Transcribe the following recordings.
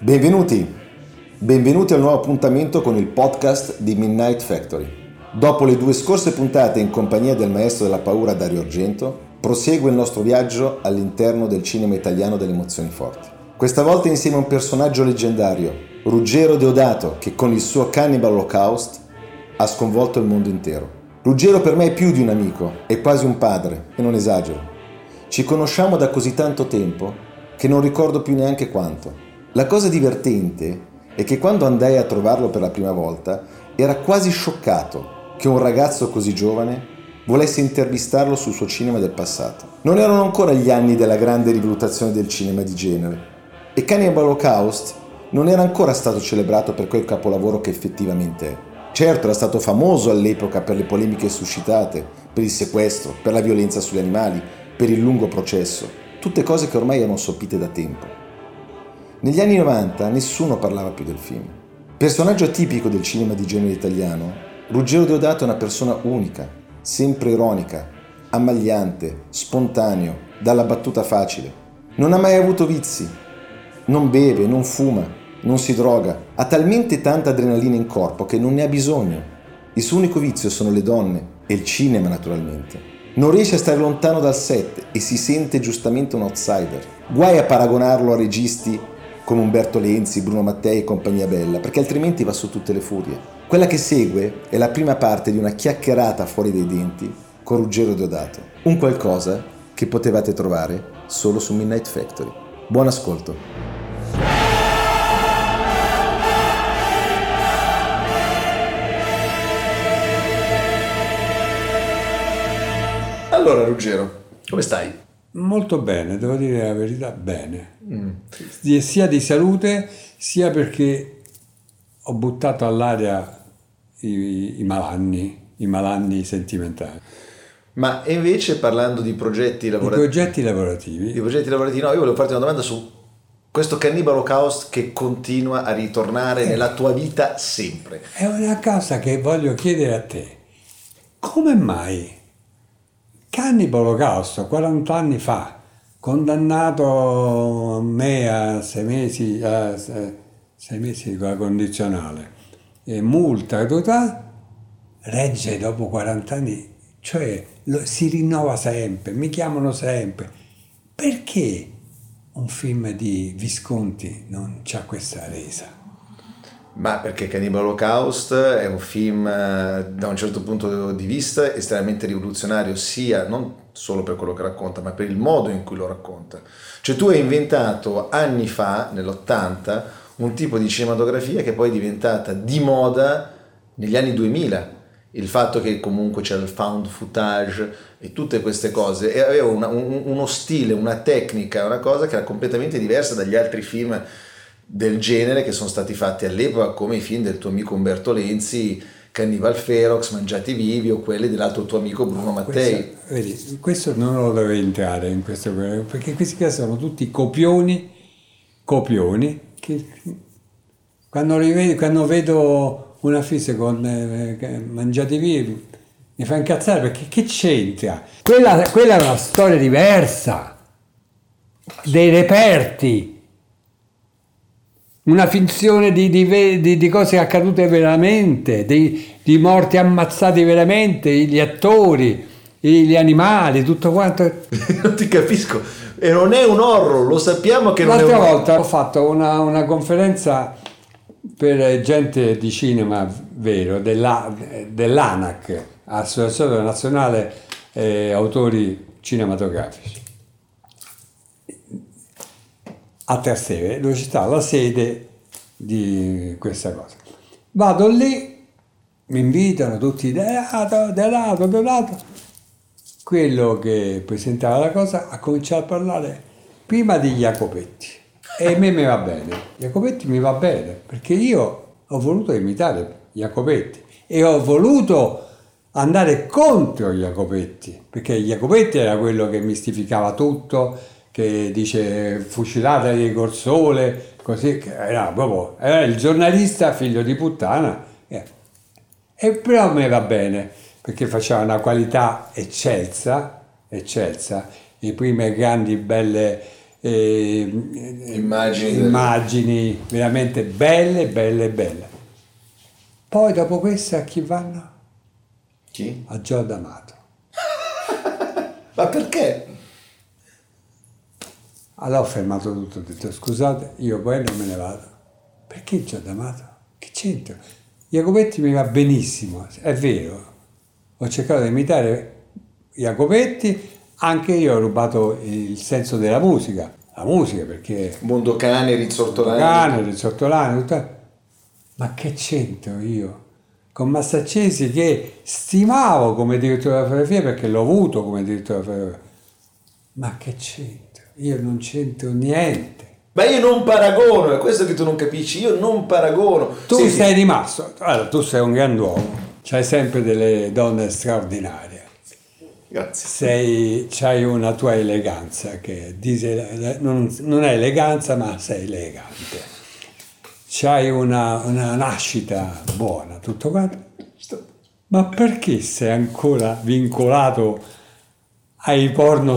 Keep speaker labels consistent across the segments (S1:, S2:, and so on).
S1: Benvenuti al nuovo appuntamento con il podcast di Midnight Factory. Dopo le 2 scorse puntate in compagnia del maestro della paura Dario Argento, prosegue il nostro viaggio all'interno del cinema italiano delle emozioni forti. Questa volta insieme a un personaggio leggendario, Ruggero Deodato, che con il suo Cannibal Holocaust ha sconvolto il mondo intero. Ruggero per me è più di un amico, è quasi un padre, e non esagero. Ci conosciamo da così tanto tempo che non ricordo più neanche quanto. La cosa divertente è che quando andai a trovarlo per la prima volta era quasi scioccato che un ragazzo così giovane volesse intervistarlo sul suo cinema del passato. Non erano ancora gli anni della grande rivalutazione del cinema di genere e Cannibal Holocaust non era ancora stato celebrato per quel capolavoro che effettivamente è. Certo, era stato famoso all'epoca per le polemiche suscitate, per il sequestro, per la violenza sugli animali, per il lungo processo, tutte cose che ormai erano sopite da tempo. Negli anni 90 nessuno parlava più del film. Personaggio tipico del cinema di genere italiano, Ruggero Deodato è una persona unica, sempre ironica, ammagliante, spontaneo, dalla battuta facile. Non ha mai avuto vizi, non beve, non fuma, non si droga, ha talmente tanta adrenalina in corpo che non ne ha bisogno. Il suo unico vizio sono le donne e il cinema naturalmente. Non riesce a stare lontano dal set e si sente giustamente un outsider. Guai a paragonarlo a registi come Umberto Lenzi, Bruno Mattei e compagnia bella, perché altrimenti va su tutte le furie. Quella che segue è la prima parte di una chiacchierata fuori dai denti con Ruggero Deodato, un qualcosa che potevate trovare solo su Midnight Factory. Buon ascolto. Allora Ruggero, come stai?
S2: Molto bene, devo dire la verità, bene. Sia di salute, sia perché ho buttato all'aria i malanni sentimentali.
S1: Ma invece parlando di progetti lavorativi... Di progetti lavorativi, no, io volevo farti una domanda su questo Cannibal Holocaust che continua a ritornare nella tua vita sempre.
S2: È una cosa che voglio chiedere a te. Come mai Cannibal Holocaust, 40 anni fa, condannato a me a 6 mesi con la condizionale e multa, regge dopo 40 anni, cioè si rinnova sempre, mi chiamano sempre. Perché un film di Visconti non c'ha questa resa?
S1: Ma perché Cannibal Holocaust è un film da un certo punto di vista estremamente rivoluzionario, sia non solo per quello che racconta, ma per il modo in cui lo racconta. Cioè tu hai inventato anni fa, nell'80, un tipo di cinematografia che poi è diventata di moda negli anni 2000. Il fatto che comunque c'era il found footage e tutte queste cose, e aveva uno stile, una tecnica, una cosa che era completamente diversa dagli altri film del genere che sono stati fatti all'epoca, come i film del tuo amico Umberto Lenzi, Cannibal Ferox, Mangiati Vivi, o quelli dell'altro tuo amico Bruno Mattei.
S2: Questo non lo dovevo entrare in questo, perché questi qua sono tutti copioni che quando vedo una fissa con Mangiati Vivi mi fa incazzare, perché che c'entra? Quella è una storia diversa, dei reperti, una finzione di cose accadute veramente, di morti ammazzati veramente, gli attori, gli animali, tutto quanto.
S1: Non ti capisco, e non è un horror, lo sappiamo che non è un
S2: horror. L'altra
S1: volta
S2: ho fatto una conferenza per gente di cinema vero, dell'ANAC, Associazione Nazionale Autori Cinematografici, a Trastevere, dove c'è la sede di questa cosa. Vado lì, mi invitano tutti, Deodato. Quello che presentava la cosa ha cominciato a parlare prima di Jacopetti, e a me mi va bene. Jacopetti mi va bene perché io ho voluto imitare Jacopetti e ho voluto andare contro Jacopetti, perché Jacopetti era quello che mistificava tutto, che dice fucilatevi col sole, così, era il giornalista figlio di puttana, e però a me va bene perché faceva una qualità eccelsa, le prime grandi belle immagini veramente belle. Poi dopo questo a chi vanno?
S1: Chi?
S2: A Gio D'Amato.
S1: Ma perché?
S2: Allora ho fermato tutto, ho detto scusate, io poi non me ne vado. Perché Gio D'Amato? Che c'entra? Jacopetti mi va benissimo, è vero. Ho cercato di imitare Jacopetti, anche io ho rubato il senso della musica. La musica perché...
S1: Mondocane, Rizzortolani.
S2: Rizzortolani, tutto. Ma che c'entro io? Con Massaccesi che stimavo come direttore della fotografia perché l'ho avuto come direttore della fotografia. Ma che c'entro? Io non c'entro niente.
S1: Ma io non paragono, è questo che tu non capisci, io non paragono.
S2: Tu sei rimasto, allora tu sei un grand'uomo, c'hai sempre delle donne straordinarie.
S1: Grazie.
S2: C'hai una tua eleganza che non è eleganza ma sei elegante. C'hai una nascita buona, tutto quanto. Ma perché sei ancora vincolato ai porno,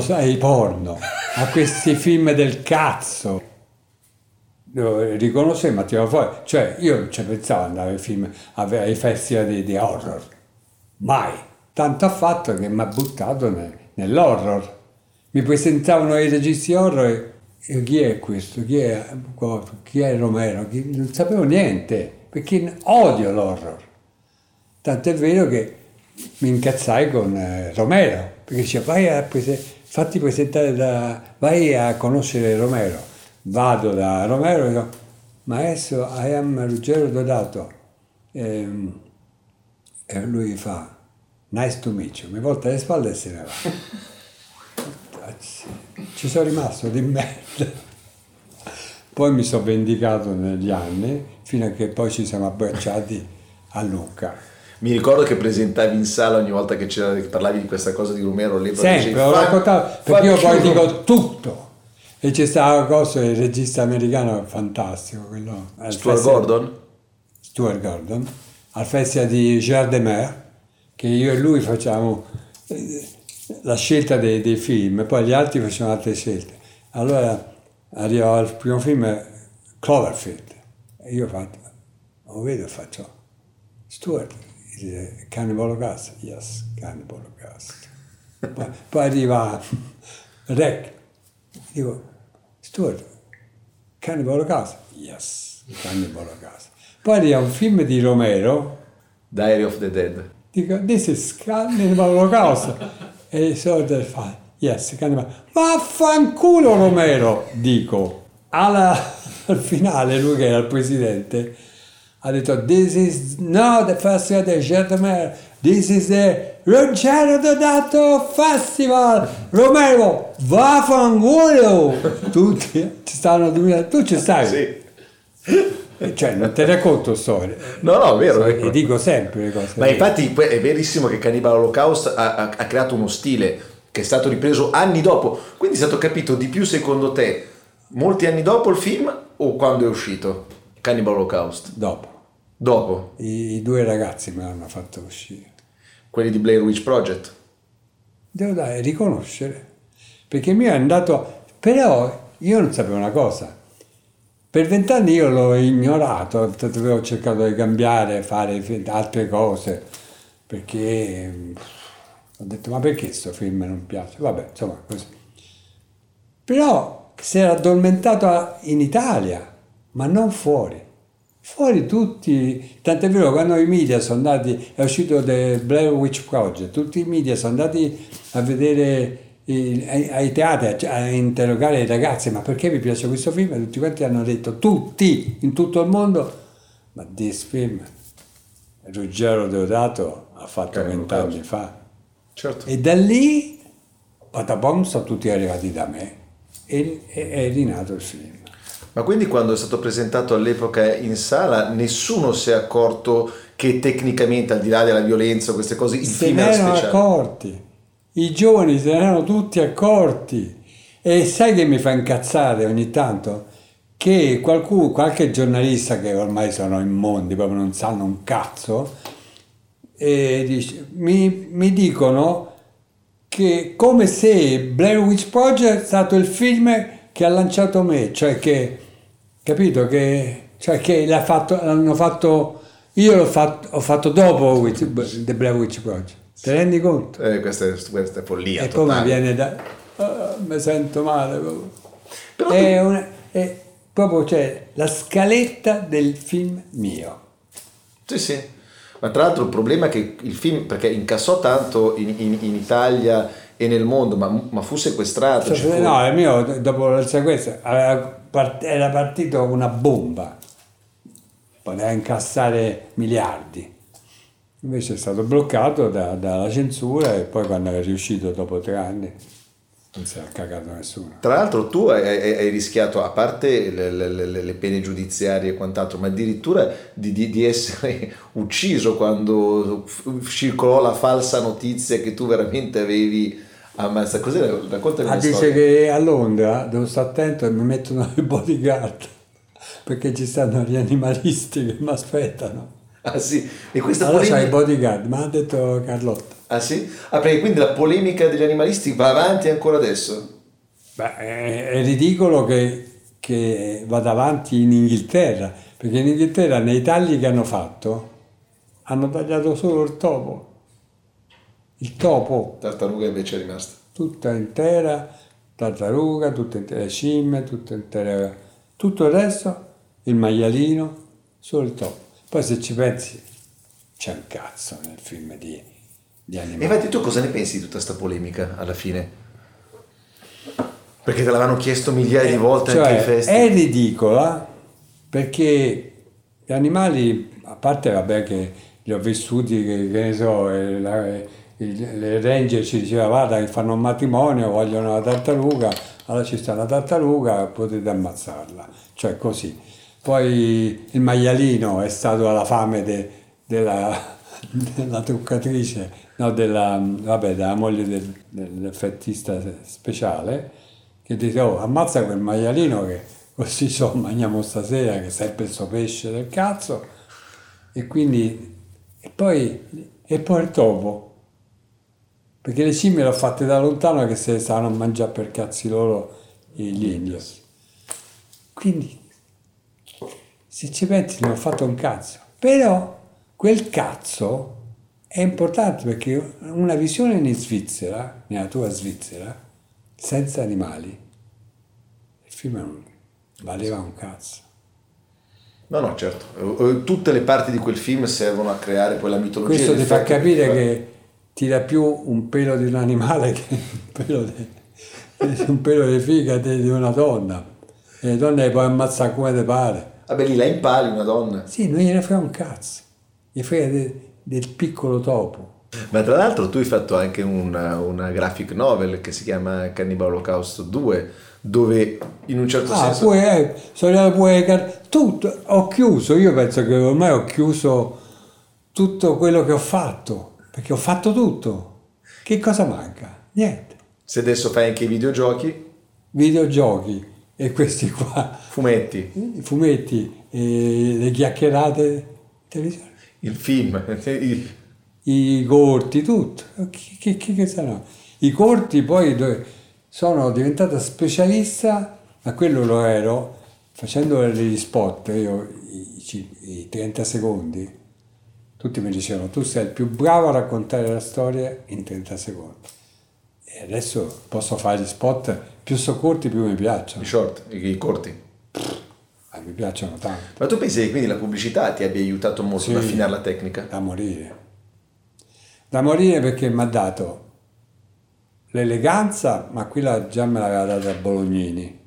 S2: a questi film del cazzo? Riconosce ma tirava fuori, cioè io ci pensavo ad andare ai film, ai festival di horror, mai, tanto ha fatto che mi ha buttato nell'horror, mi presentavano i registi horror e chi è questo, chi è Romero, non sapevo niente, perché odio l'horror, tanto è vero che mi incazzai con Romero, perché diceva fatti presentare vai a conoscere Romero. Vado da Romero e dico, maestro, I am Ruggero Dodato. E lui fa, nice to meet you. Mi volta le spalle e se ne va. Ci sono rimasto di merda. Poi mi sono vendicato negli anni, fino a che poi ci siamo abbracciati a Lucca.
S1: Mi ricordo che presentavi in sala ogni volta che parlavi di questa cosa di Romero.
S2: Sempre, ho raccontato, perché io poi dico tutto. E c'è stato il regista americano fantastico, quello.
S1: Stuart
S2: Gordon, al festival di Gare de Mer, che io e lui facciamo la scelta dei film, e poi gli altri facevano altre scelte. Allora arrivo al primo film, Cloverfield, e io lo vedo e faccio, Stuart, Cannibal Holocaust? Yes, Cannibal Holocaust. Poi arriva Rec. Dico, Stuart, Cannibal Holocaust? Yes, Cannibal Holocaust. Poi arriva un film di Romero,
S1: Diary of the Dead.
S2: Dico, this is Cannibal Holocaust. E Sorder fa, yes, Cannibal. Vaffanculo Romero, dico. Al finale, lui che era il presidente, ha detto, this is not the festival di Germer, this is the Ruggero Dodato Festival, Romero, vaffanculo! Tutti ci stanno, tu ci stai?
S1: Sì.
S2: Cioè, non te racconto storie.
S1: No, è vero.
S2: E dico sempre le cose.
S1: Ma infatti è verissimo che Cannibal Holocaust ha creato uno stile che è stato ripreso anni dopo. Quindi è stato capito di più, secondo te, molti anni dopo il film o quando è uscito Cannibal Holocaust? Dopo?
S2: I due ragazzi me l'hanno fatto uscire.
S1: Quelli di Blair Witch Project?
S2: Devo riconoscere, perché mi è andato, però io non sapevo una cosa, per 20 anni io l'ho ignorato, avevo cercato di cambiare, fare altre cose, perché ho detto ma perché sto film non piace, vabbè insomma così. Però si era addormentato in Italia, ma non fuori. Fuori tutti, tant'è vero quando i media sono andati, è uscito The Blair Witch Project, tutti i media sono andati a vedere ai teatri, a interrogare i ragazzi, ma perché vi piace questo film? E tutti quanti hanno detto, tutti, in tutto il mondo, ma this film, Ruggero Deodato ha fatto 20 anni fa.
S1: Certo.
S2: E da lì, patapom, sono tutti arrivati da me e è rinato il film.
S1: Ma quindi quando è stato presentato all'epoca in sala nessuno si è accorto che tecnicamente, al di là della violenza, queste cose, il film era speciale?
S2: Se ne erano accorti, i giovani se ne erano tutti accorti. E sai che mi fa incazzare ogni tanto? Che qualche giornalista che ormai sono immondi, proprio non sanno un cazzo, e dice, mi dicono che come se Blair Witch Project è stato il film che ha lanciato me, cioè che, capito, che l'hanno fatto, io ho fatto dopo The Blair Witch Project, ti rendi conto?
S1: Questa è follia
S2: E
S1: totale.
S2: come viene da... mi sento male proprio.
S1: Però
S2: È proprio, cioè, la scaletta del film mio.
S1: Sì. Ma tra l'altro il problema è che il film, perché incassò tanto in Italia e nel mondo, ma fu sequestrato.
S2: No, il mio, dopo il sequestro, era partito una bomba. Poteva incassare miliardi. Invece è stato bloccato dalla censura e poi quando è riuscito dopo 3 anni non si è cagato nessuno.
S1: Tra l'altro tu hai rischiato, a parte le pene giudiziarie e quant'altro, ma addirittura di essere ucciso quando circolò la falsa notizia che tu veramente avevi ammazzato. Cos'era? Raccontami una
S2: Dice
S1: storia.
S2: che a Londra devo stare attento e mi mettono il bodyguard perché ci stanno gli animalisti che mi aspettano.
S1: Ah sì, e questa
S2: Allora c'è il
S1: polemica...
S2: bodyguard, mi ha detto Carlotta.
S1: Ah sì? Ah, perché quindi la polemica degli animalisti va avanti ancora adesso?
S2: Beh, è ridicolo che vada avanti in Inghilterra, perché in Inghilterra nei tagli che hanno fatto hanno tagliato solo il topo. Il topo,
S1: Tartaruga invece è rimasta.
S2: tutta intera, tartaruga, tutta intera scimmia, tutta intera, tutto il resto, il maialino, solo il topo. Poi se ci pensi c'è un cazzo nel film di
S1: E
S2: animali.
S1: infatti tu cosa ne pensi di tutta questa polemica alla fine? Perché te l'avevano chiesto migliaia di volte
S2: Cioè,
S1: anche ai festival.
S2: è ridicola perché gli animali, a parte vabbè che li ho vissuti, che ne so, le ranger ci diceva guarda che fanno un matrimonio, vogliono la tartaruga, allora ci sta la tartaruga, potete ammazzarla, cioè così. Poi il maialino è stato alla fame della truccatrice, no, della moglie dell'effettista speciale, che dice oh ammazza quel maialino che così mangiamo stasera che sempre sto pesce del cazzo, e quindi e poi il topo, perché le scimmie l'ho fatte da lontano che se le stavano a mangiare per cazzi loro gli indios, quindi se ci pensi non ho fatto un cazzo, però quel cazzo è importante perché una visione in Svizzera, nella tua Svizzera, senza animali, il film non valeva un cazzo.
S1: No, certo. Tutte le parti di quel film servono a creare poi la mitologia.
S2: Questo ti fa
S1: l'effetto
S2: capire
S1: fa.
S2: che tira più un pelo di un animale che un pelo di figa di una donna. E le donne le puoi ammazzare come ti pare.
S1: Vabbè, lì la impali una donna.
S2: Sì, non gliene frega un cazzo. Gli frega del piccolo topo.
S1: Ma tra l'altro tu hai fatto anche una graphic novel che si chiama Cannibal Holocaust 2, dove in un certo senso...
S2: Poi sono pure tutto, ho chiuso, io penso che ormai ho chiuso tutto quello che ho fatto, perché ho fatto tutto. Che cosa manca? Niente.
S1: Se adesso fai anche i videogiochi,
S2: Videogiochi e questi qua,
S1: fumetti,
S2: i fumetti, le chiacchierate, televisione,
S1: il film,
S2: i corti, tutto. Che saranno? I corti poi sono diventata specialista, ma quello lo ero, facendo gli spot, io i 30 secondi, tutti mi dicevano tu sei il più bravo a raccontare la storia in 30 secondi. E adesso posso fare gli spot più so corti più mi piacciono.
S1: i short, i corti.
S2: Mi piacciono tanto.
S1: Ma tu pensi che quindi la pubblicità ti abbia aiutato molto
S2: Sì,
S1: ad affinare la tecnica?
S2: Da morire. Da morire perché mi ha dato l'eleganza, ma quella già me l'aveva data Bolognini.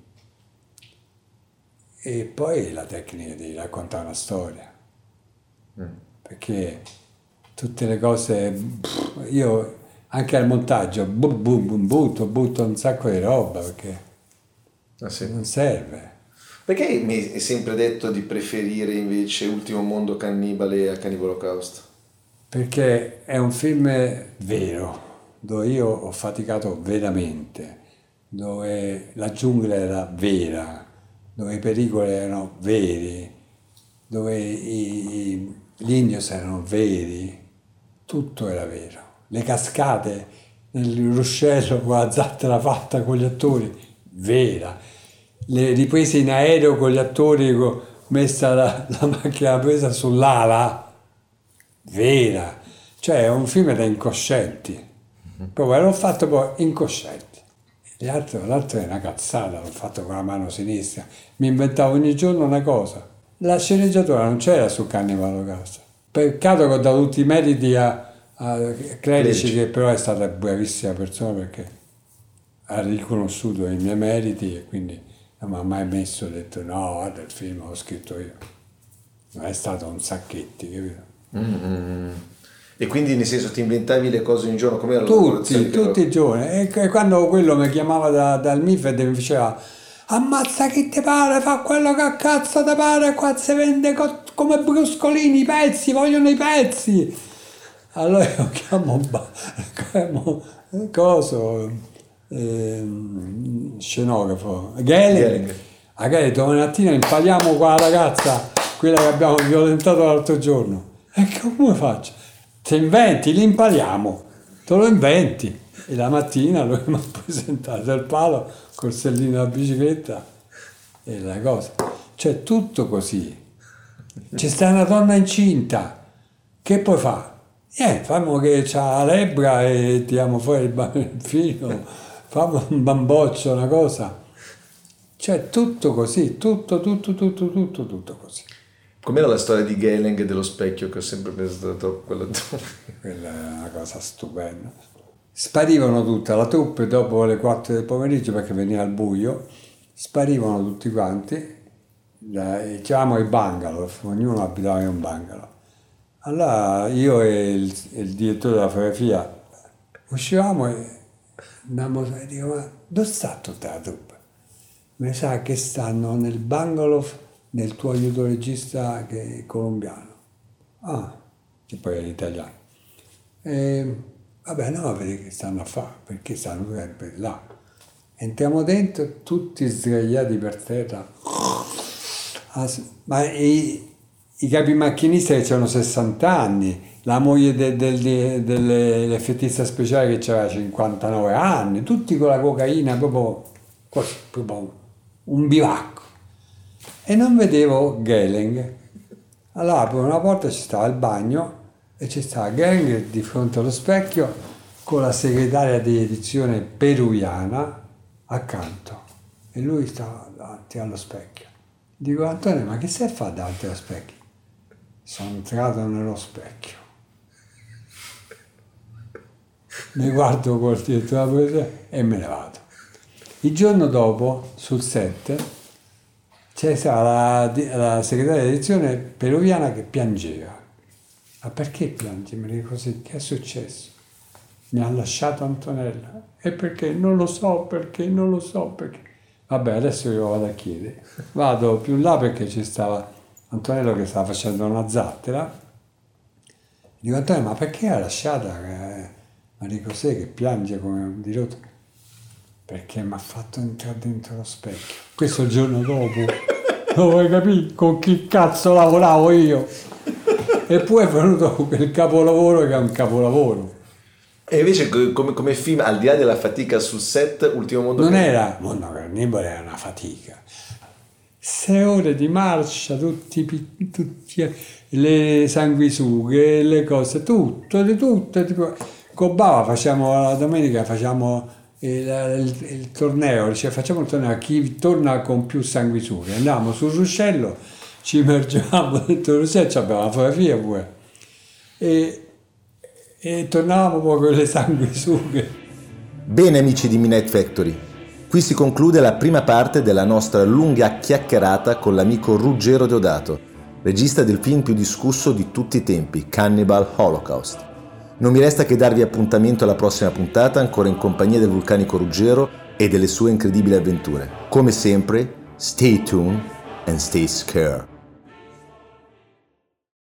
S2: E poi la tecnica di raccontare una storia. Perché tutte le cose, io anche al montaggio butto un sacco di roba perché
S1: Sì.
S2: non serve.
S1: Perché mi hai sempre detto di preferire invece Ultimo Mondo Cannibale a Cannibal Holocaust?
S2: Perché è un film vero, dove io ho faticato veramente, dove la giungla era vera, dove i pericoli erano veri, dove gli indios erano veri, tutto era vero. Le cascate nel ruscello con la zattera fatta con gli attori, vera. le riprese in aereo con gli attori, messa la macchina presa sull'ala, vera. Cioè è un film da incoscienti. Proprio l'ho fatto poi incoscienti. L'altro è una cazzata, l'ho fatto con la mano sinistra. Mi inventavo ogni giorno una cosa. La sceneggiatura non c'era su Cannibal Holocaust. Peccato che ho dato tutti i meriti a Clerici, che però è stata bravissima persona perché ha riconosciuto i miei meriti e quindi non mi ha mai messo e detto no, guarda il film l'ho scritto io. Non è stato un Sacchetti, capito?
S1: E quindi nel senso ti inventavi le cose ogni giorno come
S2: tutti i giorni. E quando quello mi chiamava dal MIFED e mi diceva ammazza chi ti pare, fa quello che cazzo ti pare, qua si vende come bruscolini i pezzi, vogliono i pezzi. Allora io chiamo scenografo Gehling. A Gehling domattina impaliamo qua la ragazza, quella che abbiamo violentato l'altro giorno. E come faccio? Ti inventi, li impaliamo, te lo inventi. E la mattina lui mi ha presentato il palo col sellino della bicicletta e la cosa. Cioè tutto così. C'è sta una donna incinta, che poi fa? Fammo che c'ha la lebbra e tiriamo fuori il filo, fammo un bamboccio, una cosa. Cioè tutto così, tutto così.
S1: Com'era la storia di Gehling e dello specchio che ho sempre pensato quella
S2: è una cosa stupenda. Sparivano tutta la troupe dopo le 4 del pomeriggio perché veniva il buio, sparivano tutti quanti, dicevamo i bungalow, ognuno abitava in un bungalow. Allora io e il direttore della fotografia uscivamo e andavamo e dico ma dove sta tutta la troupe? Mi sa che stanno nel bungalow del tuo aiuto regista che è colombiano. Che poi è italiano. Vabbè, no, vedi che stanno a fare, perché stanno sempre là. Entriamo dentro, tutti sdraiati per terra. Ma i capi macchinisti che c'erano 60 anni, la moglie dell'effettista speciale che aveva 59 anni, tutti con la cocaina, proprio un bivacco. E non vedevo Gehling. Allora apro una porta, ci stava il bagno e ci stava Gehling di fronte allo specchio con la segretaria di edizione peruviana accanto e lui stava davanti allo specchio. Dico Antonio, ma che stai a fare davanti allo specchio? Sono entrato nello specchio. Mi guardo col direttore e me ne vado. Il giorno dopo sul set c'è stata la segretaria di edizione peruviana che piangeva. Ma perché piange? Mi dico così, che è successo? Mi ha lasciato Antonella. E perché? Non lo so perché. Vabbè, adesso io vado a chiedere. Vado più in là perché ci stava Antonello che stava facendo una zattera. Dico Antonello, ma perché l'ha lasciata Maria José che piange come un dirotto? Perché mi ha fatto entrare dentro lo specchio. Questo il giorno dopo. Non vuoi capire con chi cazzo lavoravo io? Eppure è venuto quel capolavoro che è un capolavoro.
S1: E invece come film, al di là della fatica sul set, Ultimo Mondo
S2: non era Mondo Cannibale, era una fatica. 6 ore di marcia, tutti le sanguisughe, le cose, tutto. Tipo, con Bava facciamo la domenica, facciamo il torneo, cioè facciamo il torneo a chi torna con più sanguisughe. Andiamo sul ruscello, ci immergiamo dentro il ruscello, abbiamo la fotografia pure. E tornavamo poi con le sanguisughe.
S1: Bene amici di Midnight Factory, qui si conclude la prima parte della nostra lunga chiacchierata con l'amico Ruggero Deodato, regista del film più discusso di tutti i tempi, Cannibal Holocaust. Non mi resta che darvi appuntamento alla prossima puntata, ancora in compagnia del vulcanico Ruggero e delle sue incredibili avventure. Come sempre, stay tuned and stay scared.